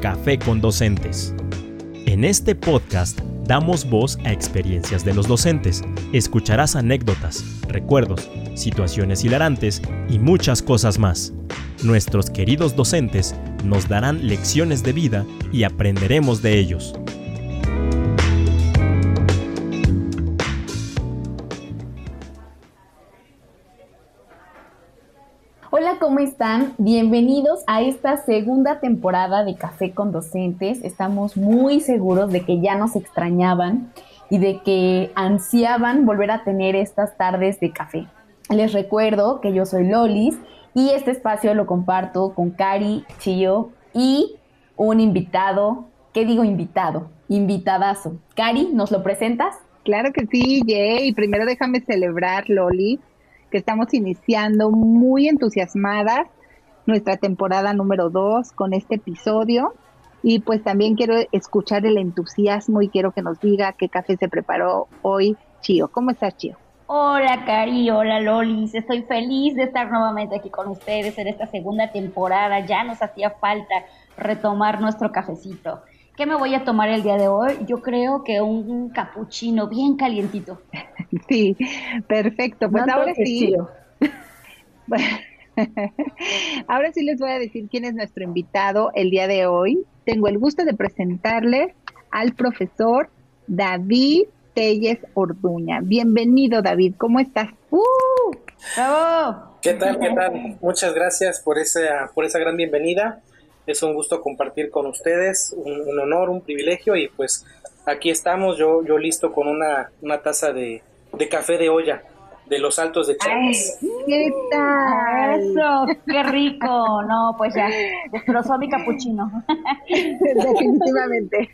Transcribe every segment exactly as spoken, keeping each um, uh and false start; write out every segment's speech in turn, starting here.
Café con Docentes. En este podcast damos voz a experiencias de los docentes. Escucharás anécdotas, recuerdos, situaciones hilarantes y muchas cosas más. Nuestros queridos docentes nos darán lecciones de vida y aprenderemos de ellos. Hola, ¿cómo están? Bienvenidos a esta segunda temporada de Café con Docentes. Estamos muy seguros de que ya nos extrañaban y de que ansiaban volver a tener estas tardes de café. Les recuerdo que yo soy Lolis y este espacio lo comparto con Cari, Chío y un invitado. ¿Qué digo invitado? Invitadazo. Cari, ¿nos lo presentas? Claro que sí, Jay. Primero déjame celebrar, Loli, que estamos iniciando muy entusiasmadas nuestra temporada número dos con este episodio. Y pues también quiero escuchar el entusiasmo y quiero que nos diga qué café se preparó hoy, Chío. ¿Cómo estás, Chío? Hola, Cari, hola, Lolis. Estoy feliz de estar nuevamente aquí con ustedes en esta segunda temporada. Ya nos hacía falta retomar nuestro cafecito. ¿Qué me voy a tomar el día de hoy? Yo creo que un, un capuchino bien calientito. Sí, perfecto. Pues No ahora toques, sí. Chío. Ahora sí les voy a decir quién es nuestro invitado el día de hoy. Tengo el gusto de presentarles al profesor David Telles Orduña. Bienvenido, David. ¿Cómo estás? ¡Uh! ¡Bravo! ¿Qué tal? ¿Qué tal? Muchas gracias por esa, por esa gran bienvenida. Es un gusto compartir con ustedes, un, un honor, un privilegio, y pues aquí estamos, yo, yo listo con una, una taza de, de café de olla de los Altos de Chiapas. ¿Qué tal? ¡Eso! ¡Qué rico! No, pues ya, destrozó mi capuchino. Definitivamente.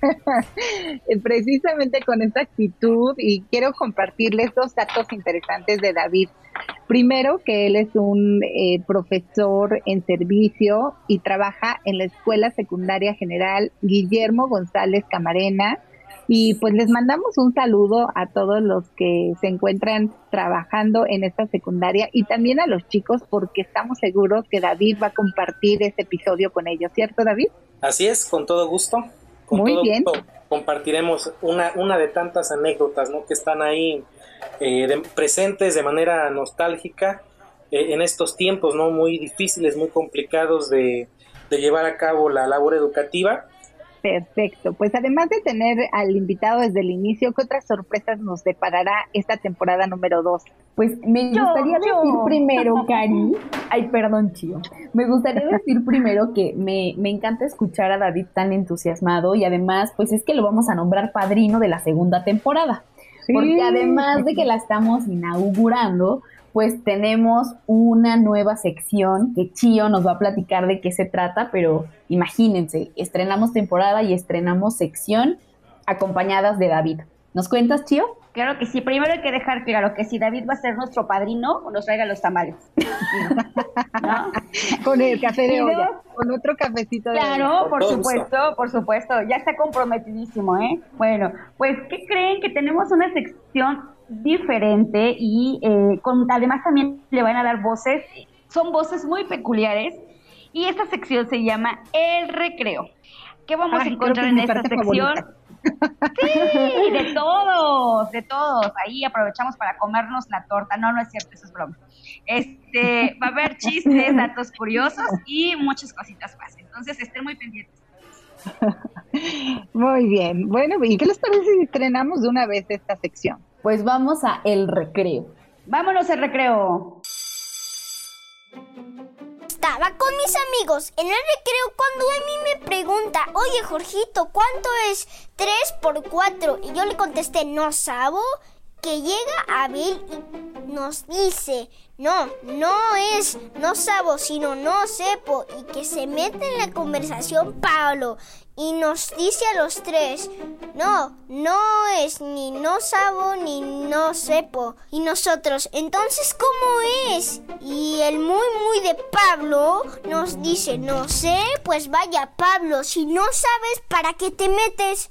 Precisamente con esta actitud, y quiero compartirles dos datos interesantes de David. Primero, que él es un eh, profesor en servicio y trabaja en la Escuela Secundaria General Guillermo González Camarena. Y pues les mandamos un saludo a todos los que se encuentran trabajando en esta secundaria y también a los chicos, porque estamos seguros que David va a compartir este episodio con ellos, ¿cierto, David? Así es, con todo gusto. Con Muy todo bien. gusto compartiremos una, una de tantas anécdotas, ¿no?, que están ahí eh, de, presentes de manera nostálgica eh, en estos tiempos, ¿no?, muy difíciles, muy complicados de, de llevar a cabo la labor educativa. Perfecto, pues además de tener al invitado desde el inicio, ¿qué otras sorpresas nos deparará esta temporada número dos? Pues me Yo, gustaría yo. decir primero, Cari, ay, perdón, Chío, me gustaría decir primero que me, me encanta escuchar a David tan entusiasmado y además, pues es que lo vamos a nombrar padrino de la segunda temporada, Sí. porque además de que la estamos inaugurando, pues tenemos una nueva sección que Chío nos va a platicar de qué se trata, pero imagínense, estrenamos temporada y estrenamos sección acompañadas de David. ¿Nos cuentas, Chío? Claro que sí. Primero hay que dejar claro que si David va a ser nuestro padrino, nos traiga los tamales. ¿No? Con el café de ¿Y olla, luego? con otro cafecito de olla. Claro, por Por supuesto, por supuesto. Ya está comprometidísimo, ¿eh? Bueno, pues, ¿qué creen? Que tenemos una sección diferente y eh, con, además también le van a dar voces. Son voces muy peculiares y esta sección se llama El Recreo. ¿Qué vamos Ay, a encontrar creo que es en mi esta parte sección? favorita. Sí, de todos, de todos. Ahí aprovechamos para comernos la torta. No, no es cierto, eso es broma. Este, va a haber chistes, datos curiosos y muchas cositas más. Entonces, estén muy pendientes. Muy bien. Bueno, ¿y qué les parece si estrenamos de una vez esta sección? Pues vamos a El Recreo. Vámonos al recreo. Estaba con mis amigos en el recreo cuando Emi me pregunta: oye, Jorgito, ¿cuánto es tres por cuatro? Y yo le contesté: no sabo. Que llega Abel y nos dice: no, no es no sabo, sino no sepo. Y que se mete en la conversación Pablo y nos dice a los tres: no, no es ni no sabo ni no sepo. Y nosotros: entonces, ¿cómo es? Y el muy muy de Pablo nos dice: no sé. Pues vaya, Pablo, si no sabes, ¿para qué te metes?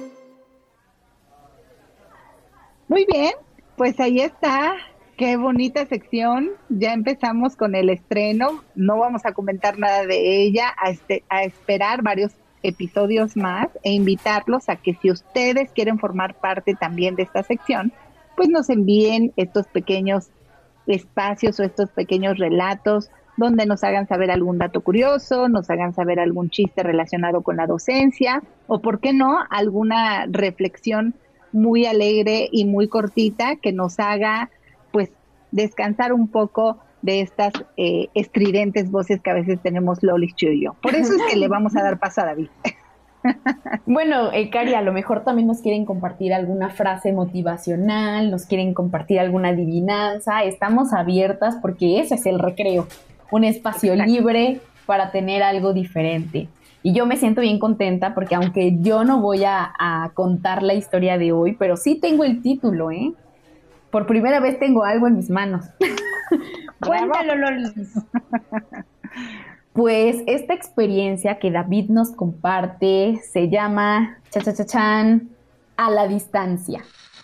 Muy bien, pues ahí está. Qué bonita sección. Ya empezamos con el estreno. No vamos a comentar nada de ella, a, este, a esperar varios episodios más e invitarlos a que si ustedes quieren formar parte también de esta sección, pues nos envíen estos pequeños espacios o estos pequeños relatos donde nos hagan saber algún dato curioso, nos hagan saber algún chiste relacionado con la docencia o, ¿por qué no?, alguna reflexión muy alegre y muy cortita que nos haga, pues, descansar un poco de estas eh, estridentes voces que a veces tenemos Loli y yo. Por eso es que le vamos a dar paso a David. Bueno, eh, Cari, a lo mejor también nos quieren compartir alguna frase motivacional, nos quieren compartir alguna adivinanza. Estamos abiertas porque ese es el recreo, un espacio Exacto. libre para tener algo diferente. Y yo me siento bien contenta porque aunque yo no voy a, a contar la historia de hoy, pero sí tengo el título, ¿eh? Por primera vez tengo algo en mis manos. Cuéntalo, Loli. Pues esta experiencia que David nos comparte se llama cha cha cha chan, a la distancia.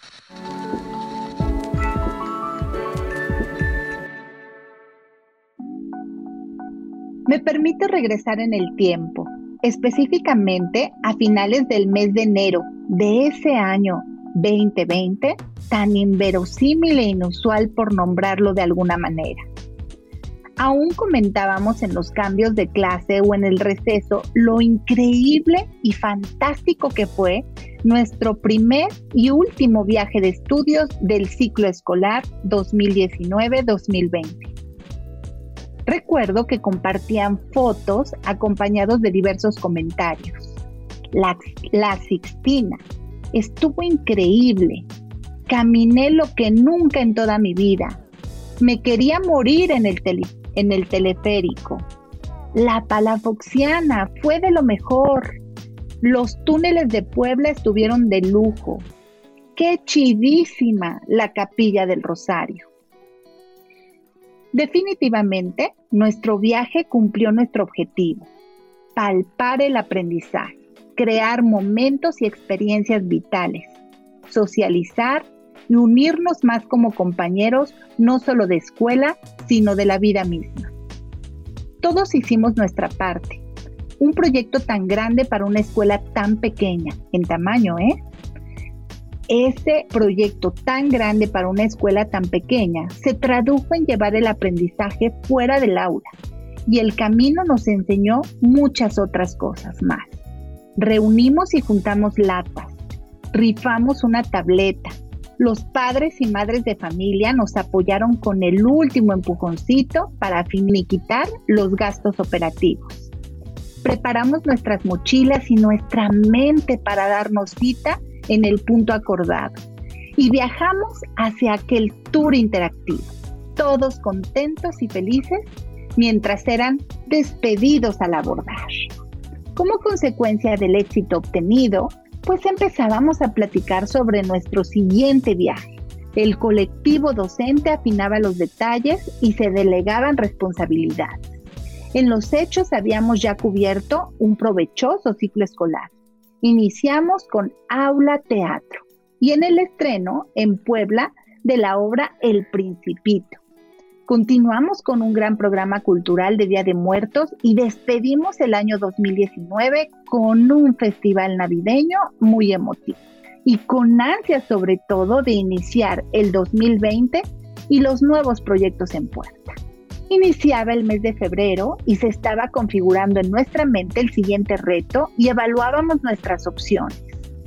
Me permito regresar en el tiempo, específicamente a finales del mes de enero de ese año veinte veinte, tan inverosímil e inusual por nombrarlo de alguna manera. Aún comentábamos en los cambios de clase o en el receso lo increíble y fantástico que fue nuestro primer y último viaje de estudios del ciclo escolar dos mil diecinueve dos mil veinte. Recuerdo que compartían fotos acompañados de diversos comentarios. La, la Sixtina estuvo increíble. Caminé lo que nunca en toda mi vida. Me quería morir en el, tele, en el teleférico. La Palafoxiana fue de lo mejor. Los túneles de Puebla estuvieron de lujo. ¡Qué chidísima la Capilla del Rosario! Definitivamente, nuestro viaje cumplió nuestro objetivo: palpar el aprendizaje, crear momentos y experiencias vitales, socializar y unirnos más como compañeros, no solo de escuela, sino de la vida misma. Todos hicimos nuestra parte. Un proyecto tan grande para una escuela tan pequeña, en tamaño, ¿eh? Ese proyecto tan grande para una escuela tan pequeña se tradujo en llevar el aprendizaje fuera del aula, y el camino nos enseñó muchas otras cosas más. Reunimos y juntamos latas, rifamos una tableta. Los padres y madres de familia nos apoyaron con el último empujoncito para finiquitar los gastos operativos. Preparamos nuestras mochilas y nuestra mente para darnos cita en el punto acordado y viajamos hacia aquel tour interactivo, todos contentos y felices mientras eran despedidos al abordar. Como consecuencia del éxito obtenido, pues empezábamos a platicar sobre nuestro siguiente viaje. El colectivo docente afinaba los detalles y se delegaban responsabilidades. En los hechos habíamos ya cubierto un provechoso ciclo escolar. Iniciamos con Aula Teatro y en el estreno en Puebla de la obra El Principito. Continuamos con un gran programa cultural de Día de Muertos y despedimos el año dos mil diecinueve con un festival navideño muy emotivo y con ansias sobre todo de iniciar el dos mil veinte y los nuevos proyectos en puerta. Iniciaba el mes de febrero y se estaba configurando en nuestra mente el siguiente reto y evaluábamos nuestras opciones.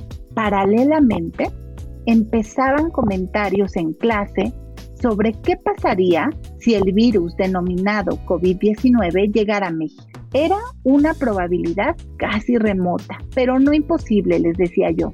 Paralelamente, empezaban comentarios en clase sobre qué pasaría si el virus denominado COVID diecinueve llegara a México. Era una probabilidad casi remota, pero no imposible, les decía yo.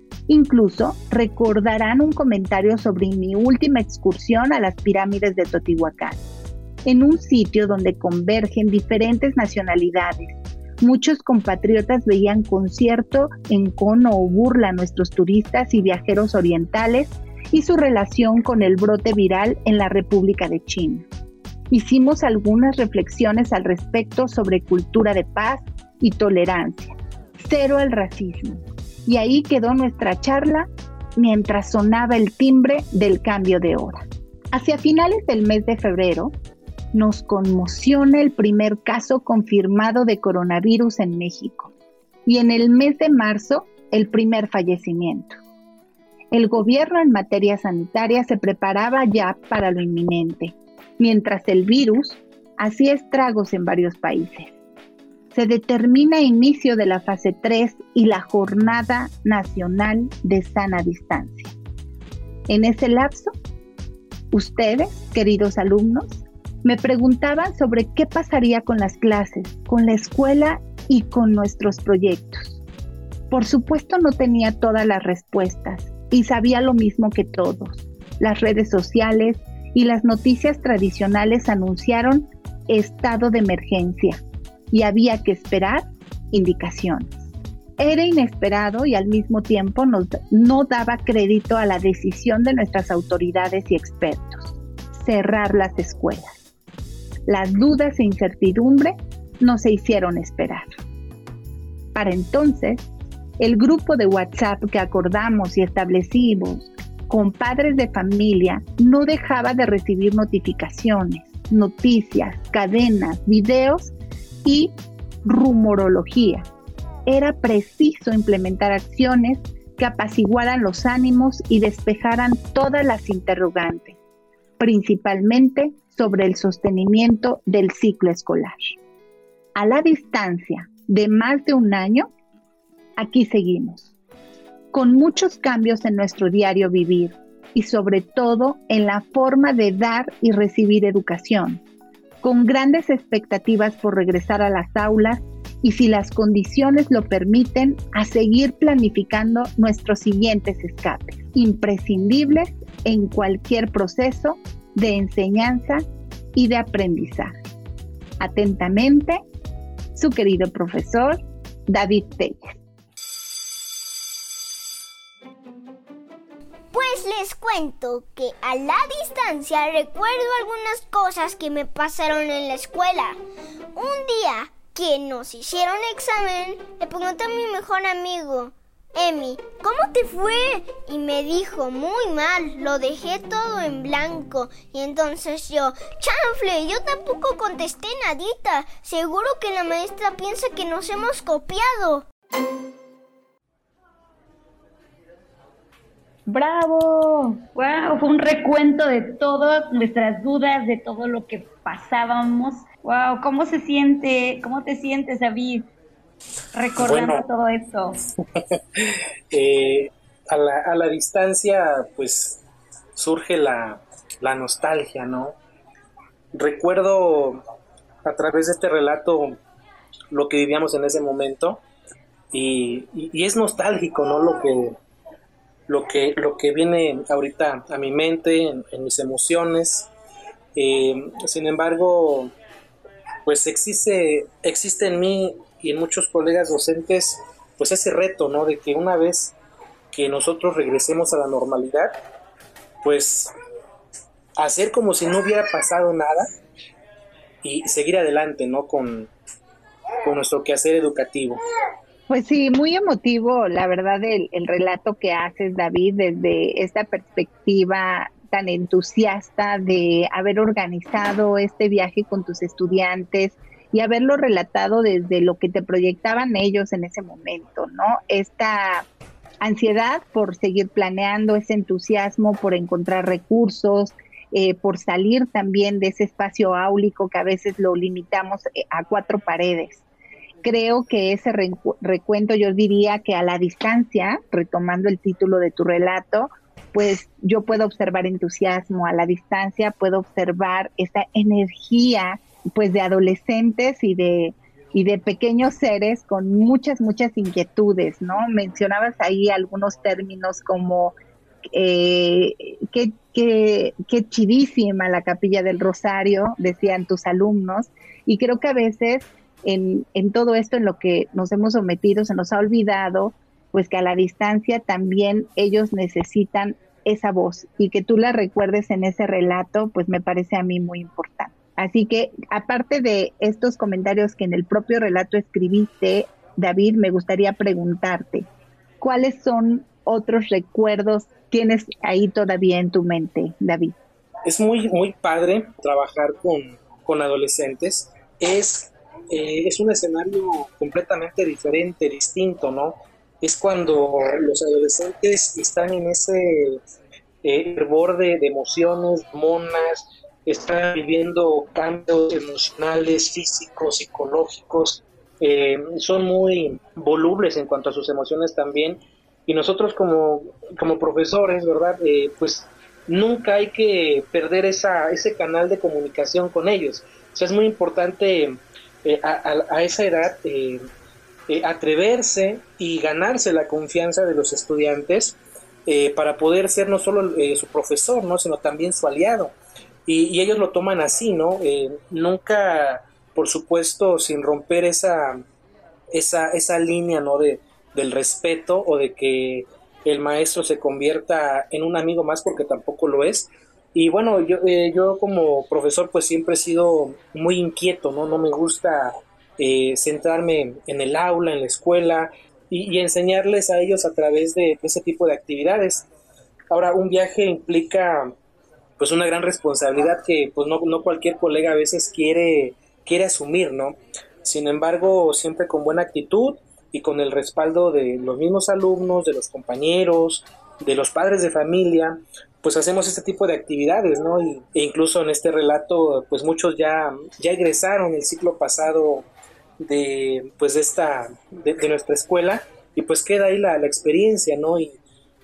Incluso recordarán un comentario sobre mi última excursión a las pirámides de Teotihuacán, en un sitio donde convergen diferentes nacionalidades. Muchos compatriotas veían con cierto encono o burla a nuestros turistas y viajeros orientales y su relación con el brote viral en la República de China. Hicimos algunas reflexiones al respecto sobre cultura de paz y tolerancia, cero al racismo, y ahí quedó nuestra charla mientras sonaba el timbre del cambio de hora. Hacia finales del mes de febrero, nos conmociona el primer caso confirmado de coronavirus en México. y en el mes de marzo el primer fallecimiento. El gobierno en materia sanitaria se preparaba ya para lo inminente, mientras el virus hacía estragos en varios países. Se determina inicio de la fase tres y la Jornada Nacional de Sana Distancia. En ese lapso, ustedes, queridos alumnos, me preguntaban sobre qué pasaría con las clases, con la escuela y con nuestros proyectos. Por supuesto no tenía todas las respuestas y sabía lo mismo que todos. Las redes sociales y las noticias tradicionales anunciaron estado de emergencia y había que esperar indicaciones. Era inesperado y al mismo tiempo nos, no daba crédito a la decisión de nuestras autoridades y expertos: cerrar las escuelas. Las dudas e incertidumbre no se hicieron esperar. Para entonces, el grupo de WhatsApp que acordamos y establecimos con padres de familia no dejaba de recibir notificaciones, noticias, cadenas, videos y rumorología. Era preciso implementar acciones que apaciguaran los ánimos y despejaran todas las interrogantes, principalmente sobre el sostenimiento del ciclo escolar. A la distancia de más de un año, aquí seguimos, con muchos cambios en nuestro diario vivir y sobre todo en la forma de dar y recibir educación, con grandes expectativas por regresar a las aulas y, si las condiciones lo permiten, a seguir planificando nuestros siguientes escapes, imprescindibles en cualquier proceso de enseñanza y de aprendizaje. Atentamente, su querido profesor, David Telles. Pues les cuento que a la distancia recuerdo algunas cosas que me pasaron en la escuela. Un día que nos hicieron examen, le pregunté a mi mejor amigo, Emi, ¿cómo te fue? Y me dijo, muy mal, lo dejé todo en blanco. Y entonces yo, chanfle, yo tampoco contesté nadita. Seguro que la maestra piensa que nos hemos copiado. ¡Bravo! ¡Wow! Fue un recuento de todas nuestras dudas, de todo lo que pasábamos. ¡Wow! ¿Cómo se siente? ¿Cómo te sientes, David, recordando bueno, todo esto? eh, a, la, a la distancia, pues, surge la, la nostalgia, ¿no? Recuerdo a través de este relato lo que vivíamos en ese momento y, y, y es nostálgico, ¿no? Lo que... Lo que, lo que viene ahorita a mi mente, en, en mis emociones. Eh, sin embargo, pues existe, existe en mí y en muchos colegas docentes, pues ese reto, ¿no? De que una vez que nosotros regresemos a la normalidad, pues hacer como si no hubiera pasado nada y seguir adelante, ¿no? Con, con nuestro quehacer educativo. Pues sí, muy emotivo, la verdad, el, el relato que haces, David, desde esta perspectiva tan entusiasta de haber organizado este viaje con tus estudiantes y haberlo relatado desde lo que te proyectaban ellos en ese momento, ¿no? Esta ansiedad por seguir planeando, ese entusiasmo por encontrar recursos, eh, por salir también de ese espacio áulico que a veces lo limitamos a cuatro paredes. Creo que ese recu- recuento, yo diría que a la distancia, retomando el título de tu relato, pues yo puedo observar entusiasmo, a la distancia puedo observar esa energía pues de adolescentes y de, y de pequeños seres con muchas, muchas inquietudes, ¿no? Mencionabas ahí algunos términos como eh, qué, qué, qué chidísima la Capilla del Rosario, decían tus alumnos, y creo que a veces En, en todo esto en lo que nos hemos sometido se nos ha olvidado pues que a la distancia también ellos necesitan esa voz y que tú la recuerdes en ese relato pues me parece a mí muy importante. Así que aparte de estos comentarios que en el propio relato escribiste, David, me gustaría preguntarte, ¿cuáles son otros recuerdos tienes ahí todavía en tu mente, David? Es muy, muy padre trabajar con, con adolescentes. Es eh, es un escenario completamente diferente, distinto, ¿no? Es cuando los adolescentes están en ese eh, hervor de, de emociones, hormonas, están viviendo cambios emocionales, físicos, psicológicos, eh, son muy volubles en cuanto a sus emociones también, y nosotros como, como profesores, ¿verdad? Eh, pues nunca hay que perder esa, ese canal de comunicación con ellos. O sea, es muy importante eh, a, a, a esa edad eh, eh, atreverse y ganarse la confianza de los estudiantes eh, para poder ser no solo eh, su profesor, ¿no? Sino también su aliado. Y, y ellos lo toman así, ¿no? Eh, nunca, por supuesto, sin romper esa, esa, esa línea, ¿no? De, del respeto o de que el maestro se convierta en un amigo más, porque tampoco lo es. Y bueno, yo, eh, yo como profesor pues siempre he sido muy inquieto, ¿no? No me gusta eh, centrarme en el aula, en la escuela y, y enseñarles a ellos a través de ese tipo de actividades. Ahora, un viaje implica pues una gran responsabilidad que pues no, no cualquier colega a veces quiere, quiere asumir, ¿no? Sin embargo, siempre con buena actitud y con el respaldo de los mismos alumnos, de los compañeros, de los padres de familia, pues hacemos este tipo de actividades, ¿no? Y, e incluso en este relato, pues muchos ya, ya egresaron el ciclo pasado de, pues de, esta, de, de nuestra escuela, y pues queda ahí la, la experiencia, ¿no? Y,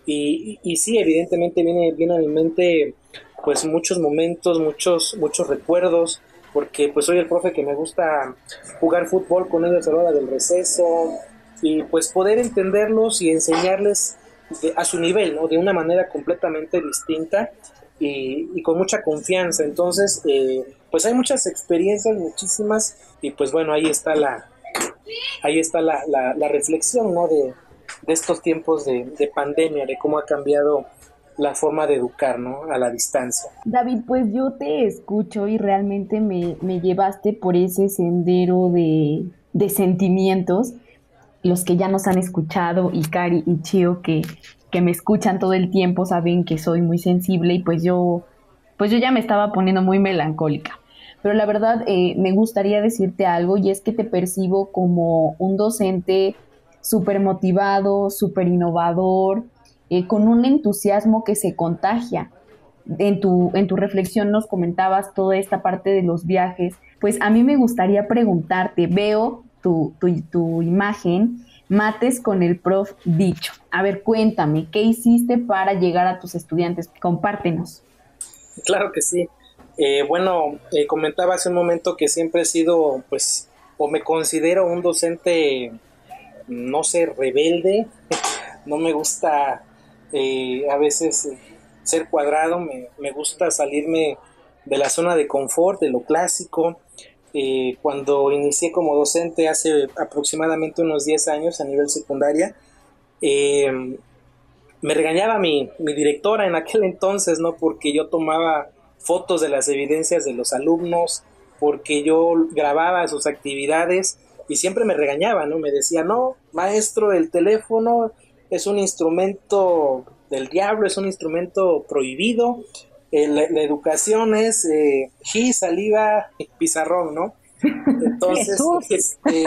y, y sí, evidentemente viene, viene a mi mente pues muchos momentos, muchos, muchos recuerdos, porque pues soy el profe que me gusta jugar fútbol con ellos a la hora del receso, y pues poder entenderlos y enseñarles de, a su nivel, ¿no? De una manera completamente distinta y, y con mucha confianza. Entonces, eh, pues hay muchas experiencias, muchísimas, y pues bueno, ahí está la, ahí está la, la, la reflexión, ¿no? De, de estos tiempos de, de pandemia, de cómo ha cambiado la forma de educar, ¿no? A la distancia. David, pues yo te escucho y realmente me, me llevaste por ese sendero de, de sentimientos. Los que ya nos han escuchado, y Cari y Chio, que, que me escuchan todo el tiempo, saben que soy muy sensible, y pues yo, pues yo ya me estaba poniendo muy melancólica. Pero la verdad, eh, me gustaría decirte algo, y es que te percibo como un docente súper motivado, súper innovador, eh, con un entusiasmo que se contagia. En tu, en tu reflexión nos comentabas toda esta parte de los viajes. Pues a mí me gustaría preguntarte, veo tu, tu, tu imagen, mates con el prof Bicho. A ver, cuéntame, ¿qué hiciste para llegar a tus estudiantes? Compártenos. Claro que sí. Eh, bueno, eh, comentaba hace un momento que siempre he sido, pues, o me considero un docente, no sé, rebelde. No me gusta eh, a veces ser cuadrado, me, me gusta salirme de la zona de confort, de lo clásico. Eh, cuando inicié como docente hace aproximadamente unos diez años a nivel secundaria, eh, me regañaba mi, mi directora en aquel entonces, ¿no? Porque yo tomaba fotos de las evidencias de los alumnos, porque yo grababa sus actividades, y siempre me regañaba, ¿no? Me decía, no, maestro, el teléfono es un instrumento del diablo, es un instrumento prohibido. Eh, la, la educación es eh, gis, saliva, pizarrón, ¿no? Entonces, este,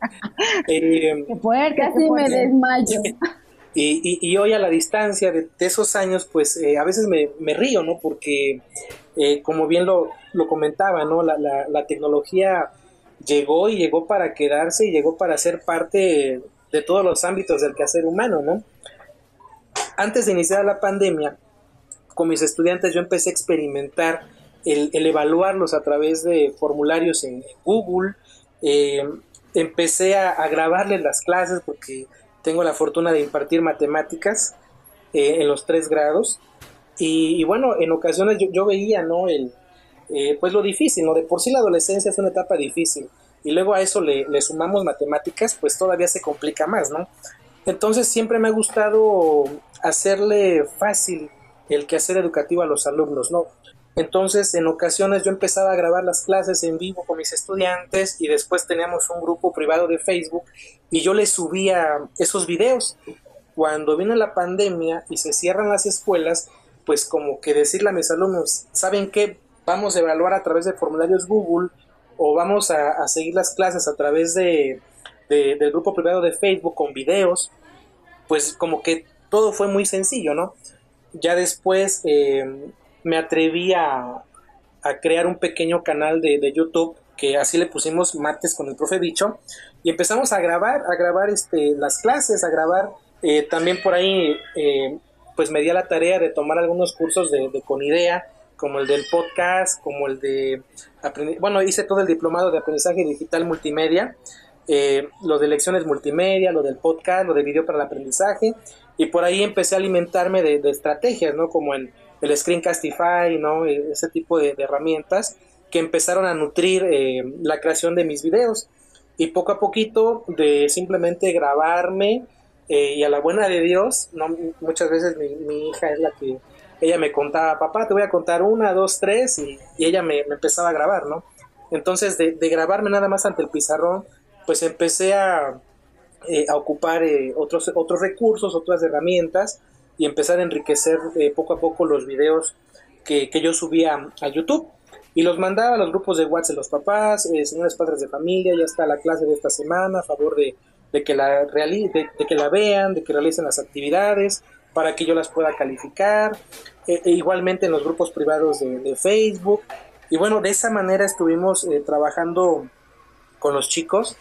eh, qué fuerte, casi me desmayo. Y, y, y hoy a la distancia de, de esos años, pues eh, a veces me, me río, ¿no? Porque, eh, como bien lo, lo comentaba, ¿no? La, la, la tecnología llegó y llegó para quedarse y llegó para ser parte de todos los ámbitos del quehacer humano, ¿no? Antes de iniciar la pandemia, con mis estudiantes yo empecé a experimentar el, el evaluarlos a través de formularios en Google. Eh, empecé a, a grabarles las clases porque tengo la fortuna de impartir matemáticas eh, en los tres grados. Y, y bueno, en ocasiones yo, yo veía, ¿no? El, eh, pues lo difícil, ¿no? De por sí la adolescencia es una etapa difícil. Y luego a eso le, le sumamos matemáticas, pues todavía se complica más, ¿no? Entonces siempre me ha gustado hacerle fácil el quehacer educativo a los alumnos, ¿no? Entonces en ocasiones yo empezaba a grabar las clases en vivo con mis estudiantes, y después teníamos un grupo privado de Facebook y yo les subía esos videos. Cuando viene la pandemia y se cierran las escuelas, pues como que decirle a mis alumnos, ¿saben qué? Vamos a evaluar a través de formularios Google, o vamos a, a seguir las clases a través de, de, del grupo privado de Facebook con videos, pues como que todo fue muy sencillo, ¿no? Ya después eh, me atreví a, a crear un pequeño canal de, de YouTube, que así le pusimos Martes con el Profe Bicho, y empezamos a grabar, a grabar este, las clases, a grabar, eh, también por ahí eh, pues me di a la tarea de tomar algunos cursos de, de Conidea, como el del podcast, como el de, bueno, hice todo el diplomado de aprendizaje digital multimedia, eh, lo de lecciones multimedia, lo del podcast, lo de video para el aprendizaje, y por ahí empecé a alimentarme de, de estrategias, ¿no? Como el, el Screencastify, ¿no? Ese tipo de, de herramientas que empezaron a nutrir eh, la creación de mis videos, y poco a poquito de simplemente grabarme, eh, y a la buena de Dios, ¿no? Muchas veces mi, mi hija es la que ella me contaba, papá, te voy a contar una, dos, tres, y, y ella me, me empezaba a grabar, ¿no? Entonces, de, de grabarme nada más ante el pizarrón, pues empecé a, eh, a ocupar eh, otros, otros recursos, otras herramientas, y empezar a enriquecer eh, poco a poco los videos que, que yo subía a YouTube, y los mandaba a los grupos de WhatsApp de los papás, eh, señores padres de familia, ya está la clase de esta semana, a favor de, de, que la reali- de, de que la vean, de que realicen las actividades, para que yo las pueda calificar, e, e igualmente en los grupos privados de, de Facebook, y bueno, de esa manera estuvimos eh, trabajando con los chicos,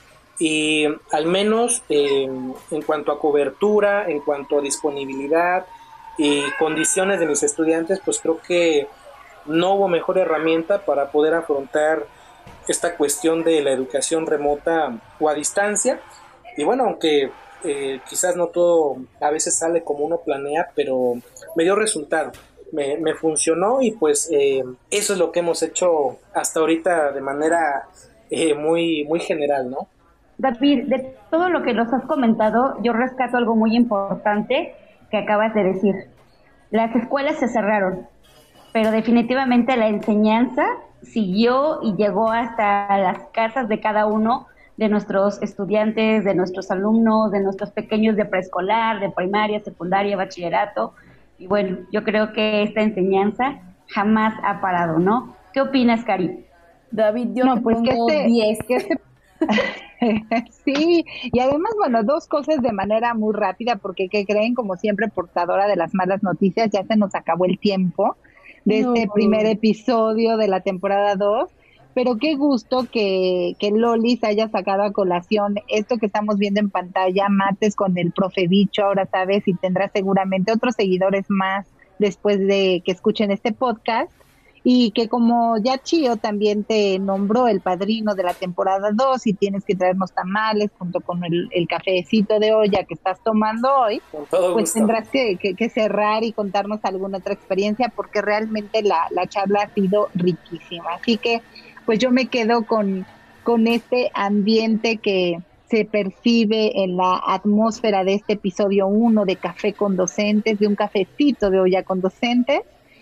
y al menos eh, en cuanto a cobertura, en cuanto a disponibilidad y condiciones de mis estudiantes, pues creo que no hubo mejor herramienta para poder afrontar esta cuestión de la educación remota o a distancia, y bueno, aunque Eh, quizás no todo a veces sale como uno planea, pero me dio resultado, me, me funcionó, y pues eh, eso es lo que hemos hecho hasta ahorita de manera eh, muy, muy general, ¿no? David, de todo lo que nos has comentado, yo rescato algo muy importante que acabas de decir. Las escuelas se cerraron, pero definitivamente la enseñanza siguió y llegó hasta las casas de cada uno de nuestros estudiantes, de nuestros alumnos, de nuestros pequeños de preescolar, de primaria, secundaria, bachillerato. Y bueno, yo creo que esta enseñanza jamás ha parado, ¿no? ¿Qué opinas, Cari? David, yo no, te pues pongo que este, diez. Que este... Sí, y además, bueno, dos cosas de manera muy rápida, porque ¿qué creen? Como siempre, portadora de las malas noticias, ya se nos acabó el tiempo de no. este primer episodio de la temporada dos. Pero qué gusto que, que Lolis haya sacado a colación esto que estamos viendo en pantalla, Mates con el Profe Bicho, ahora sabes, y tendrás seguramente otros seguidores más después de que escuchen este podcast, y que como ya Chío también te nombró el padrino de la temporada dos, y tienes que traernos tamales junto con el, el cafecito de olla que estás tomando hoy, pues gusto. tendrás que, que, que cerrar y contarnos alguna otra experiencia, porque realmente la, la charla ha sido riquísima. Así que pues yo me quedo con, con este ambiente que se percibe en la atmósfera de este episodio uno de Café con Docentes, de un cafecito de olla con docentes,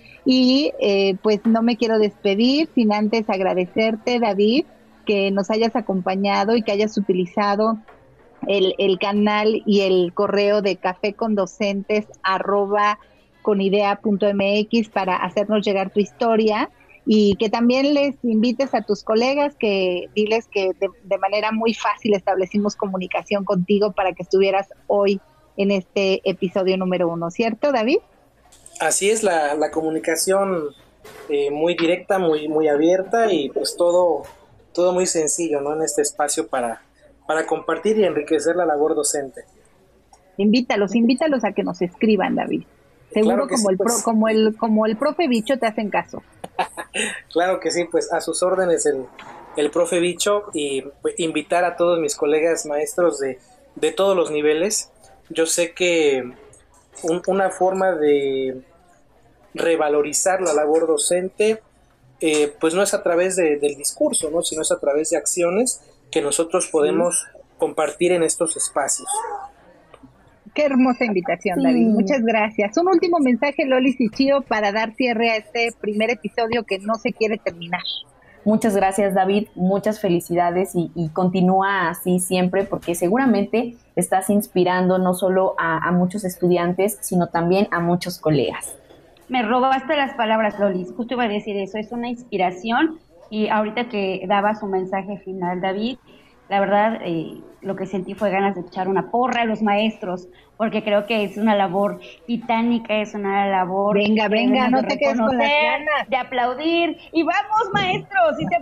y eh, pues no me quiero despedir sin antes agradecerte, David, que nos hayas acompañado y que hayas utilizado el, el canal y el correo de café con docentes arroba conidea punto mx para hacernos llegar tu historia, y que también les invites a tus colegas, que diles que de, de manera muy fácil establecimos comunicación contigo para que estuvieras hoy en este episodio número uno, ¿cierto, David? Así es, la, la comunicación eh, muy directa, muy, muy abierta, y pues todo, todo muy sencillo, ¿no? En este espacio para, para compartir y enriquecer la labor docente. Invítalos, invítalos a que nos escriban, David. Seguro claro como, sí, el pues. pro, como, el, como el Profe Bicho te hacen caso. Claro que sí, pues a sus órdenes el, el Profe Bicho, y pues, invitar a todos mis colegas maestros de, de todos los niveles. Yo sé que un, una forma de revalorizar la labor docente, eh, pues no es a través de, del discurso, ¿no? Sino es a través de acciones que nosotros podemos sí. compartir en estos espacios. Qué hermosa invitación, sí. David. Muchas gracias. Un último mensaje, Lolis y Chío, para dar cierre a este primer episodio que no se quiere terminar. Muchas gracias, David. Muchas felicidades, y, y continúa así siempre, porque seguramente estás inspirando no solo a, a muchos estudiantes, sino también a muchos colegas. Me robaste las palabras, Lolis. Justo iba a decir eso. Es una inspiración Y ahorita que daba su mensaje final, David, la verdad, eh, lo que sentí fue ganas de echar una porra a los maestros, porque creo que es una labor titánica, es una labor... Venga, venga, no te quedes con las ganas. De aplaudir. ¡Y vamos, maestros! ¡Sí se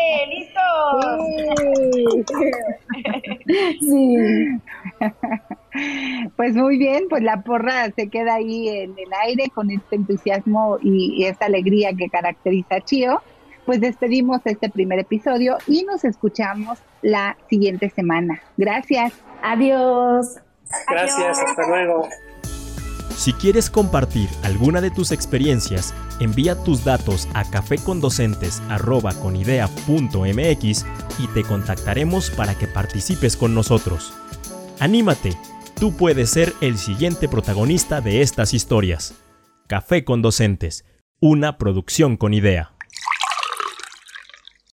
puede! ¡Listos! Sí. Pues muy bien, pues la porra se queda ahí en el aire con este entusiasmo y, y esta alegría que caracteriza a Chío. Pues despedimos este primer episodio y nos escuchamos la siguiente semana. Gracias. Adiós. Gracias, Adiós. hasta luego. Si quieres compartir alguna de tus experiencias, envía tus datos a cafecondocentes arroba conidea punto mx y te contactaremos para que participes con nosotros. ¡Anímate! Tú puedes ser el siguiente protagonista de estas historias. Café con Docentes, una producción con idea.